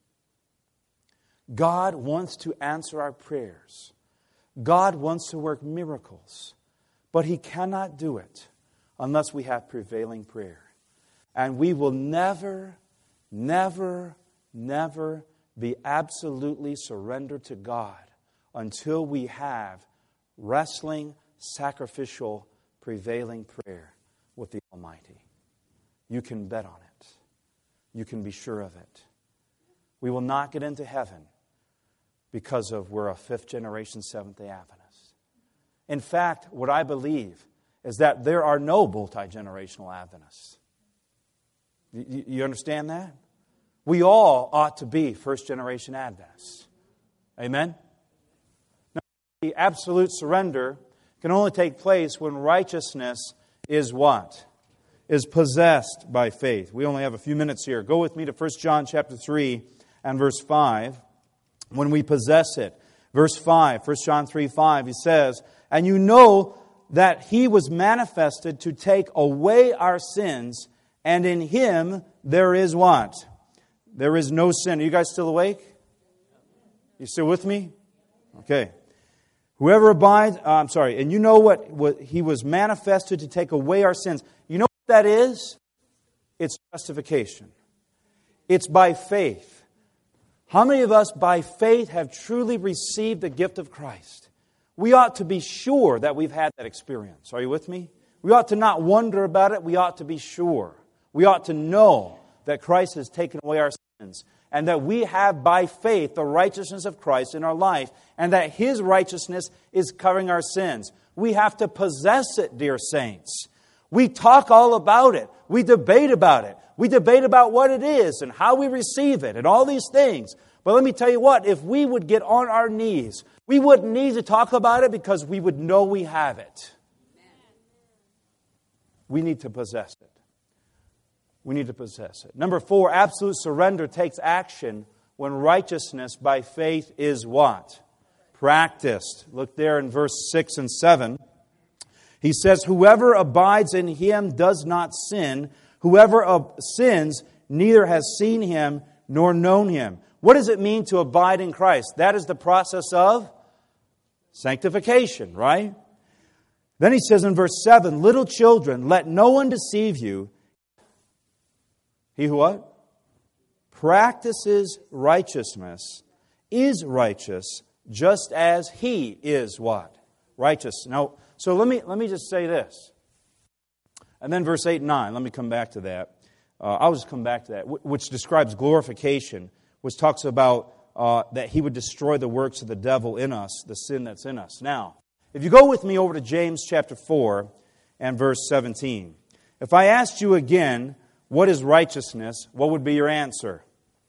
God wants to answer our prayers. God wants to work miracles. But He cannot do it unless we have prevailing prayer. And we will never, never, never be absolutely surrendered to God until we have wrestling, sacrificial, prevailing prayer with the Almighty. You can bet on it. You can be sure of it. We will not get into heaven because we're a fifth-generation Seventh-day Adventist. In fact, what I believe is that there are no multi-generational Adventists. You understand that? We all ought to be first-generation Adventists. Amen? Now, the absolute surrender can only take place when righteousness is what? Is possessed by faith. We only have a few minutes here. Go with me to 1 John chapter 3 and verse 5. When we possess it. Verse 5, 1 John 3:5, he says, "And you know that He was manifested to take away our sins, and in Him there is what? There is no sin." Are you guys still awake? You still with me? Okay. Whoever abides, and you know what He was manifested to take away our sins. You know what that is? It's justification. It's by faith. How many of us by faith have truly received the gift of Christ? We ought to be sure that we've had that experience. Are you with me? We ought to not wonder about it. We ought to be sure. We ought to know that Christ has taken away our sins and that we have by faith the righteousness of Christ in our life and that His righteousness is covering our sins. We have to possess it, dear saints. We talk all about it. We debate about it. We debate about what it is and how we receive it and all these things. But let me tell you what, if we would get on our knees, we wouldn't need to talk about it because we would know we have it. We need to possess it. We need to possess it. Number 4, absolute surrender takes action when righteousness by faith is what? Practiced. Look there in verse 6 and 7. He says, "Whoever abides in Him does not sin. Whoever sins neither has seen Him nor known Him." What does it mean to abide in Christ? That is the process of sanctification, right? Then he says in verse 7, "Little children, let no one deceive you. He who what? Practices righteousness is righteous, just as He is what? Righteous." Now, so let me just say this. And then verse 8 and 9, let me come back to that. I'll just come back to that, which describes glorification, which talks about that He would destroy the works of the devil in us, the sin that's in us. Now, if you go with me over to James chapter 4 and verse 17. If I asked you again, what is righteousness, what would be your answer?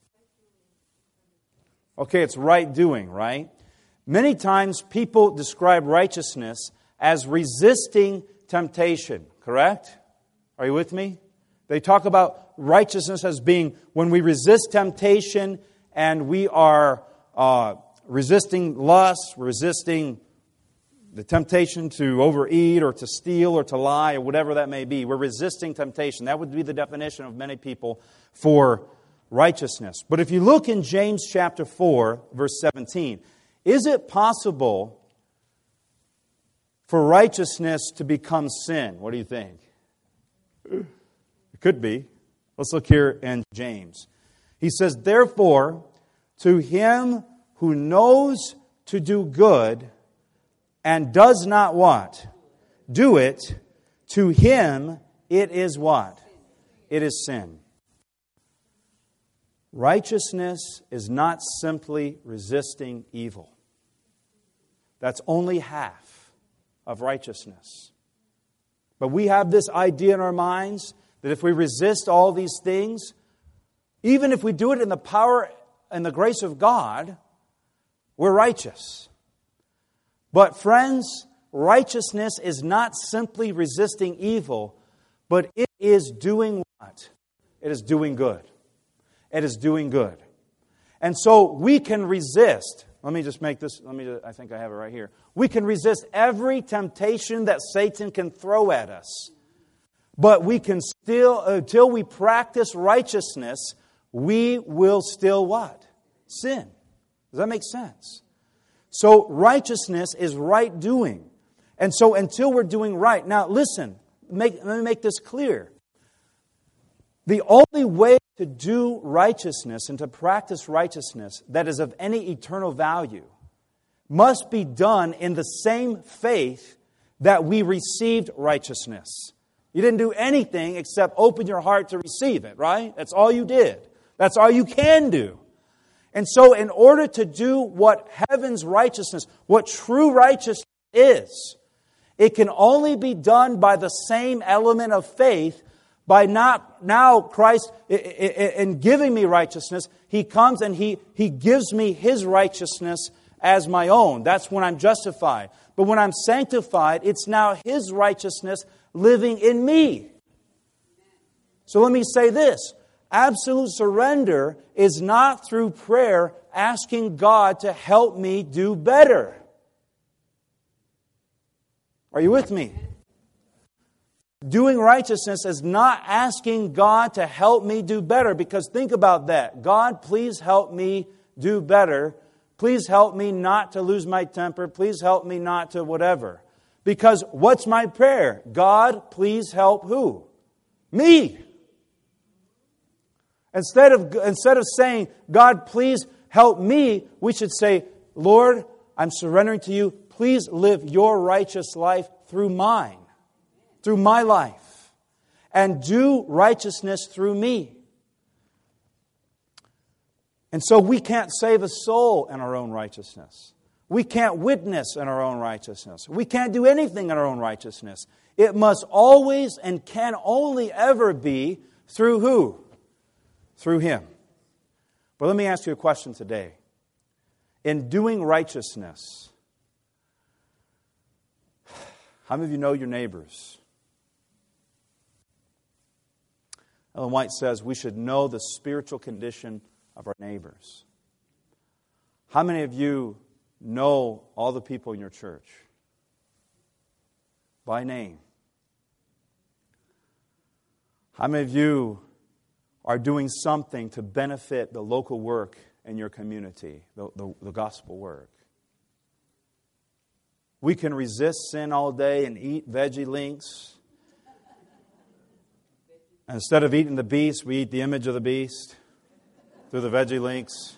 Okay, it's right doing, right? Many times people describe righteousness as resisting temptation, correct? Are you with me? They talk about righteousness as being when we resist temptation and we are resisting lust, resisting the temptation to overeat or to steal or to lie or whatever that may be. We're resisting temptation. That would be the definition of many people for righteousness. But if you look in James chapter 4, verse 17, is it possible for righteousness to become sin? What do you think? It could be. Let's look here in James. He says, "Therefore, to him who knows to do good and does not what? Do it. To him it is what? It is sin." Righteousness is not simply resisting evil. That's only half of righteousness. But we have this idea in our minds that if we resist all these things, even if we do it in the power and the grace of God, we're righteous. But friends, righteousness is not simply resisting evil, but it is doing what? It is doing good. It is doing good. And so we can resist. Let me just make this, I think I have it right here. We can resist every temptation that Satan can throw at us. But we can still, until we practice righteousness, we will still what? Sin. Does that make sense? So righteousness is right doing. And so until we're doing right. Now listen, let me make this clear. The only way to do righteousness and to practice righteousness that is of any eternal value must be done in the same faith that we received righteousness. You didn't do anything except open your heart to receive it, right? That's all you did. That's all you can do. And so in order to do what heaven's righteousness, what true righteousness is, it can only be done by the same element of faith. By not now Christ, in giving me righteousness, He comes and He gives me His righteousness as my own. That's when I'm justified. But when I'm sanctified, it's now His righteousness living in me. So let me say this. Absolute surrender is not through prayer asking God to help me do better. Are you with me? Doing righteousness is not asking God to help me do better, because think about that. God, please help me do better. Please help me not to lose my temper. Please help me not to whatever. Because what's my prayer? God, please help who? Me. Instead of saying, God, please help me, we should say, Lord, I'm surrendering to you. Please live your righteous life through mine, through my life, and do righteousness through me. And so we can't save a soul in our own righteousness. We can't witness in our own righteousness. We can't do anything in our own righteousness. It must always and can only ever be through who? Through Him. But let me ask you a question today. In doing righteousness, how many of you know your neighbors? Ellen White says we should know the spiritual condition of our neighbors. How many of you know all the people in your church by name? How many of you are doing something to benefit the local work in your community, the gospel work? We can resist sin all day and eat veggie links. Instead of eating the beast, we eat the image of the beast through the veggie links.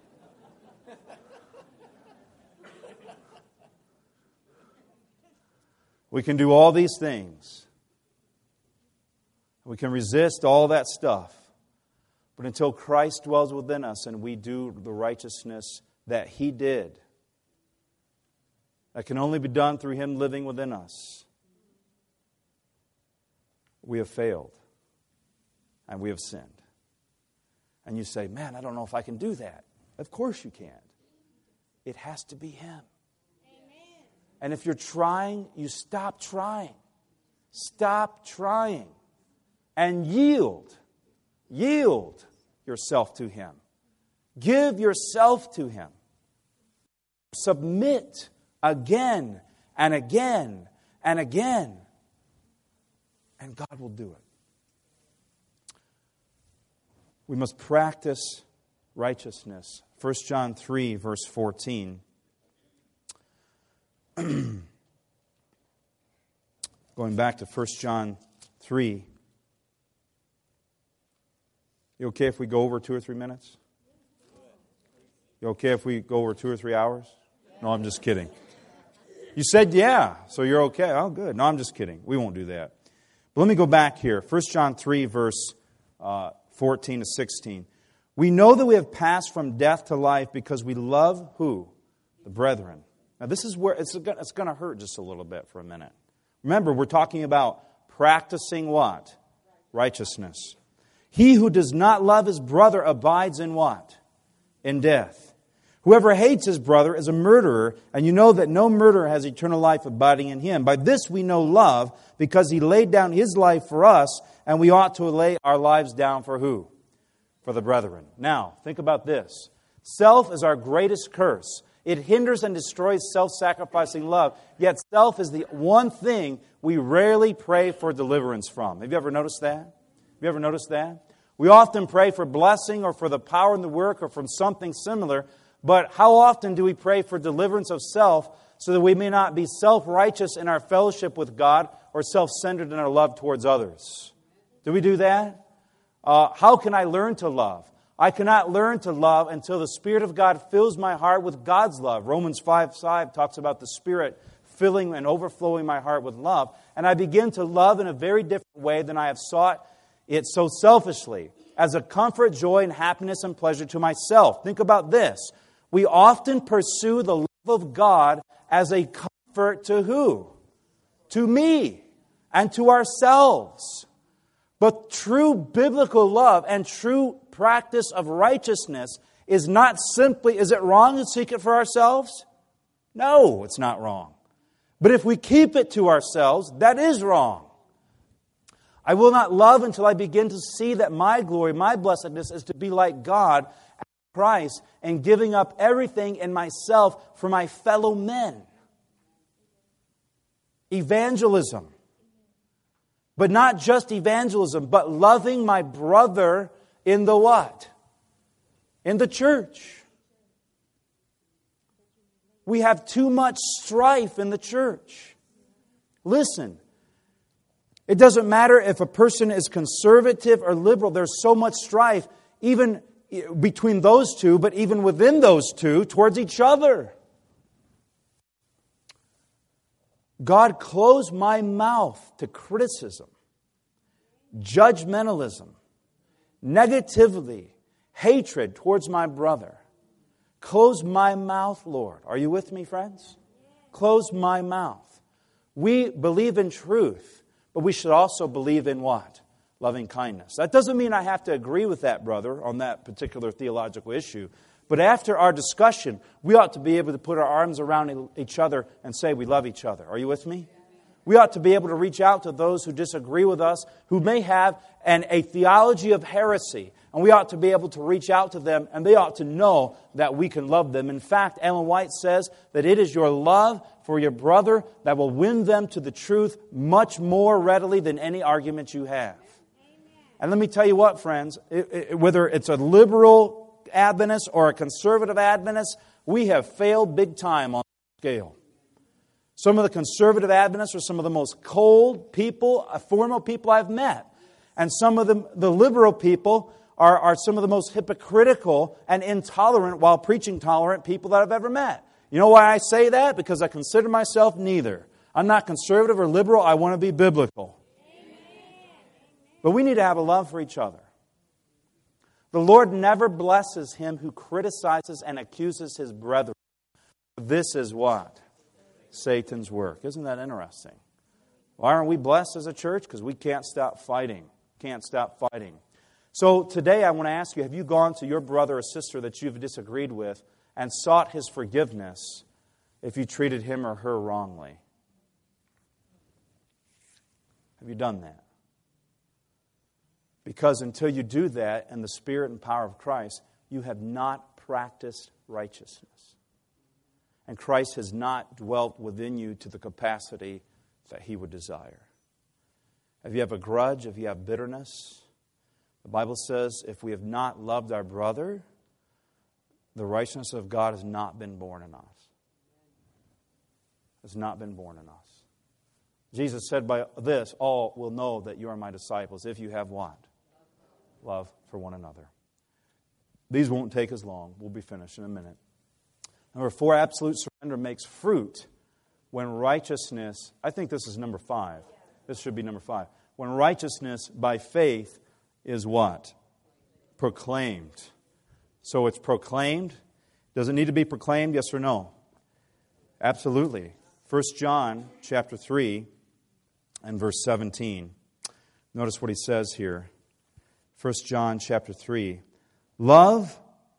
We can do all these things. We can resist all that stuff. But until Christ dwells within us and we do the righteousness that He did, that can only be done through Him living within us, we have failed and we have sinned. And you say, man, I don't know if I can do that. Of course you can't. It has to be Him. Amen. And if you're trying, you stop trying. Stop trying. And yield yourself to Him. Give yourself to Him. Submit again and again and again. And God will do it. We must practice righteousness. 1 John 3, verse 14. Going back to 1 John 3. You okay if we go over 2 or 3 minutes? You okay if we go over 2 or 3 hours? No, I'm just kidding. You said yeah, so you're okay. Oh, good. No, I'm just kidding. We won't do that. But let me go back here. 1 John 3, verse 14 to 16. We know that we have passed from death to life because we love who? The brethren. Now this is where it's going to hurt just a little bit for a minute. Remember, we're talking about practicing what? Righteousness. He who does not love his brother abides in what? In death. Whoever hates his brother is a murderer, and you know that no murderer has eternal life abiding in him. By this we know love, because He laid down His life for us, and we ought to lay our lives down for who? For the brethren. Now, think about this. Self is our greatest curse. It hinders and destroys self-sacrificing love, yet self is the one thing we rarely pray for deliverance from. Have you ever noticed that? Have you ever noticed that? We often pray for blessing or for the power in the work or from something similar, but how often do we pray for deliverance of self so that we may not be self-righteous in our fellowship with God or self-centered in our love towards others? Do we do that? How can I learn to love? I cannot learn to love until the Spirit of God fills my heart with God's love. Romans 5:5 talks about the Spirit filling and overflowing my heart with love. And I begin to love in a very different way than I have sought it so selfishly, as a comfort, joy, and happiness and pleasure to myself. Think about this. We often pursue the love of God as a comfort to who? To me and to ourselves. But true biblical love and true practice of righteousness is not simply, is it wrong to seek it for ourselves? No, it's not wrong. But if we keep it to ourselves, that is wrong. I will not love until I begin to see that my glory, my blessedness is to be like God, Christ, and giving up everything in myself for my fellow men. Evangelism. But not just evangelism, but loving my brother in the what? In the church. We have too much strife in the church. Listen, it doesn't matter if a person is conservative or liberal. There's so much strife, even between those two, but even within those two, towards each other. God closed my mouth to criticism, judgmentalism, negativity, hatred towards my brother. Close my mouth, Lord. Are you with me, friends? Close my mouth. We believe in truth, but we should also believe in what? Loving kindness. That doesn't mean I have to agree with that brother on that particular theological issue. But after our discussion, we ought to be able to put our arms around each other and say we love each other. Are you with me? We ought to be able to reach out to those who disagree with us, who may have a theology of heresy. And we ought to be able to reach out to them, and they ought to know that we can love them. In fact, Ellen White says that it is your love for your brother that will win them to the truth much more readily than any argument you have. And let me tell you what, friends, whether it's a liberal Adventist or a conservative Adventist, we have failed big time on the scale. Some of the conservative Adventists are some of the most cold people, formal people I've met. And some of the liberal people are some of the most hypocritical and intolerant, while preaching tolerant, people that I've ever met. You know why I say that? Because I consider myself neither. I'm not conservative or liberal. I want to be biblical. But we need to have a love for each other. The Lord never blesses him who criticizes and accuses his brethren. This is what? Satan's work. Isn't that interesting? Why aren't we blessed as a church? Because we can't stop fighting. Can't stop fighting. So today I want to ask you, have you gone to your brother or sister that you've disagreed with and sought his forgiveness if you treated him or her wrongly? Have you done that? Because until you do that in the Spirit and power of Christ, you have not practiced righteousness. And Christ has not dwelt within you to the capacity that He would desire. If you have a grudge, if you have bitterness, the Bible says if we have not loved our brother, the righteousness of God has not been born in us. Has not been born in us. Jesus said, by this, all will know that you are my disciples, if you have what? Love for one another. These won't take as long. We'll be finished in a minute. Number 4, absolute surrender makes fruit when righteousness, I think this is number 5. This should be number 5. When righteousness by faith is what? Proclaimed. So it's proclaimed. Does it need to be proclaimed? Yes or no? Absolutely. 1 John chapter 3 and verse 17. Notice what he says here. 1 John chapter 3. Love.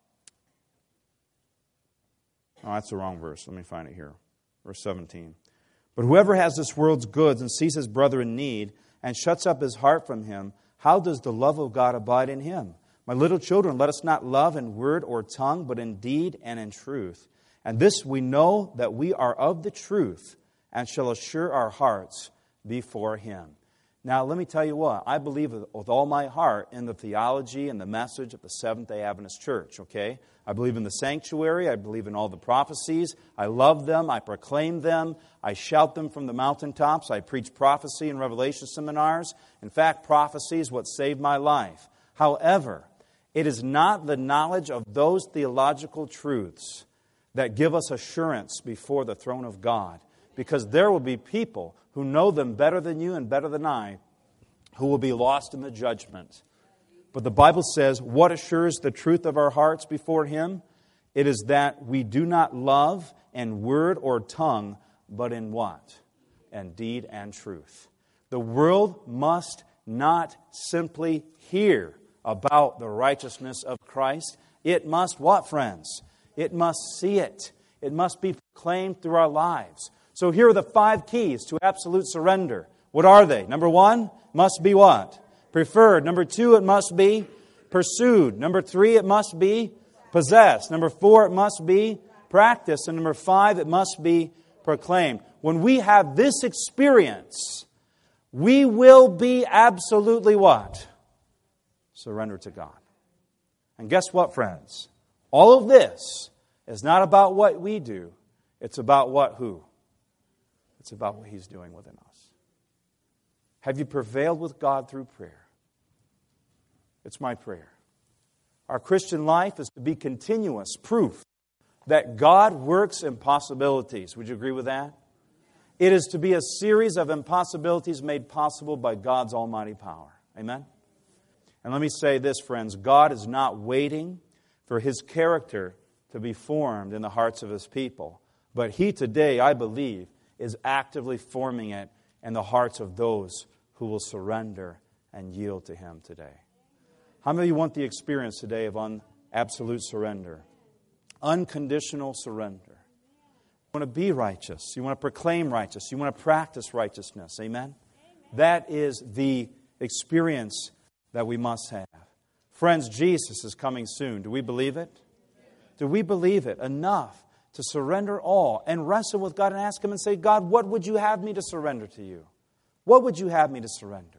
Oh, that's the wrong verse. Let me find it here. Verse 17. But whoever has this world's goods and sees his brother in need and shuts up his heart from him, how does the love of God abide in him? My little children, let us not love in word or tongue, but in deed and in truth. And this we know, that we are of the truth and shall assure our hearts before Him. Now, let me tell you what. I believe with all my heart in the theology and the message of the Seventh-day Adventist Church, okay? I believe in the sanctuary. I believe in all the prophecies. I love them. I proclaim them. I shout them from the mountaintops. I preach prophecy in Revelation seminars. In fact, prophecy is what saved my life. However, it is not the knowledge of those theological truths that give us assurance before the throne of God, because there will be people who know them better than you and better than I, who will be lost in the judgment. But the Bible says, what assures the truth of our hearts before Him? It is that we do not love in word or tongue, but in what? In deed and truth. The world must not simply hear about the righteousness of Christ. It must what, friends? It must see it. It must be proclaimed through our lives. So here are the 5 keys to absolute surrender. What are they? Number 1, must be what? Preferred. Number 2, it must be pursued. Number 3, it must be possessed. Number 4, it must be practiced. And number 5, it must be proclaimed. When we have this experience, we will be absolutely what? Surrender to God. And guess what, friends? All of this is not about what we do. It's about what who? It's about what He's doing within us. Have you prevailed with God through prayer? It's my prayer. Our Christian life is to be continuous proof that God works impossibilities. Would you agree with that? It is to be a series of impossibilities made possible by God's almighty power. Amen? And let me say this, friends. God is not waiting for His character to be formed in the hearts of His people. But He today, I believe, is actively forming it in the hearts of those who will surrender and yield to Him today. How many of you want the experience today of absolute surrender? Unconditional surrender. You want to be righteous. You want to proclaim righteous. You want to practice righteousness. Amen? That is the experience that we must have. Friends, Jesus is coming soon. Do we believe it? Do we believe it enough to surrender all and wrestle with God and ask Him and say, God, what would you have me to surrender to you? What would you have me to surrender?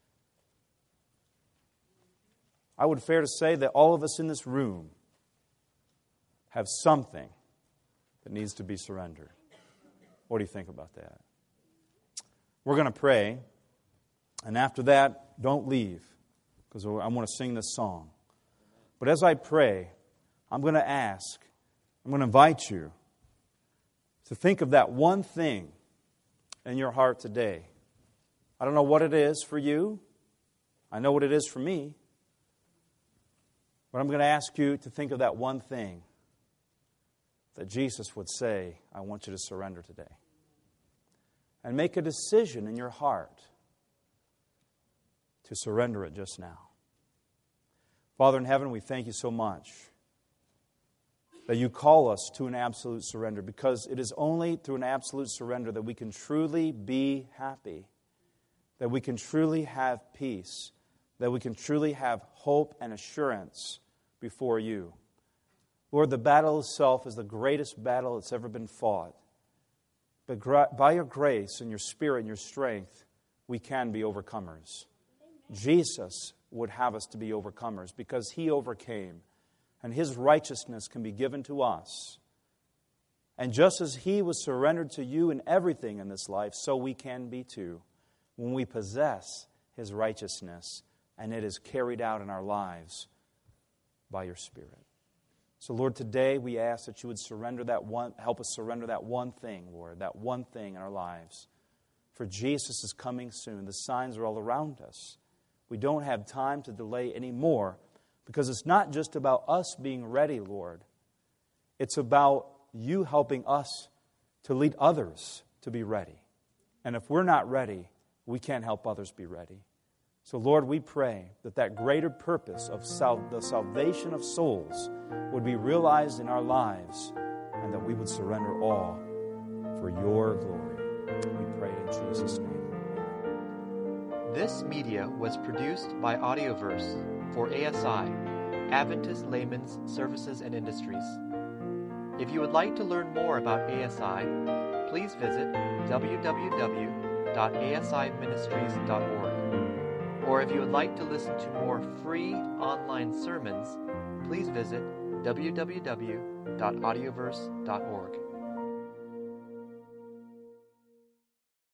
I would fair to say that all of us in this room have something that needs to be surrendered. What do you think about that? We're going to pray, and after that, don't leave, because I want to sing this song. But as I pray, I'm going to invite you to think of that one thing in your heart today. I don't know what it is for you. I know what it is for me. But I'm going to ask you to think of that one thing that Jesus would say, I want you to surrender today. And make a decision in your heart to surrender it just now. Father in heaven, we thank you so much that you call us to an absolute surrender, because it is only through an absolute surrender that we can truly be happy, that we can truly have peace, that we can truly have hope and assurance before you. Lord, the battle itself is the greatest battle that's ever been fought. But by your grace and your Spirit and your strength, we can be overcomers. Jesus would have us to be overcomers because He overcame. And His righteousness can be given to us. And just as He was surrendered to you in everything in this life, so we can be too, when we possess His righteousness and it is carried out in our lives by your Spirit. So, Lord, today we ask that you would help us surrender that one thing, Lord, that one thing in our lives. For Jesus is coming soon. The signs are all around us. We don't have time to delay anymore, because it's not just about us being ready, Lord. It's about you helping us to lead others to be ready. And if we're not ready, we can't help others be ready. So, Lord, we pray that greater purpose of the salvation of souls would be realized in our lives, and that we would surrender all for your glory. We pray in Jesus' name. This media was produced by Audioverse for ASI, Adventist Layman's Services and Industries. If you would like to learn more about ASI, please visit www.asiministries.org. Or if you would like to listen to more free online sermons, please visit www.audioverse.org.